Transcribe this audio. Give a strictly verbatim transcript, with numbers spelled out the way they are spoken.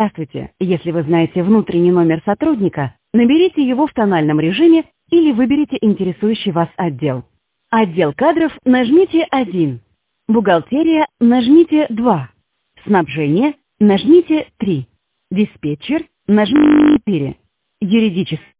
Здравствуйте. Если вы знаете внутренний номер сотрудника, наберите его в тональном режиме или выберите интересующий вас отдел. Отдел кадров нажмите один. Бухгалтерия нажмите два. Снабжение нажмите три. Диспетчер нажмите четыре. Юридический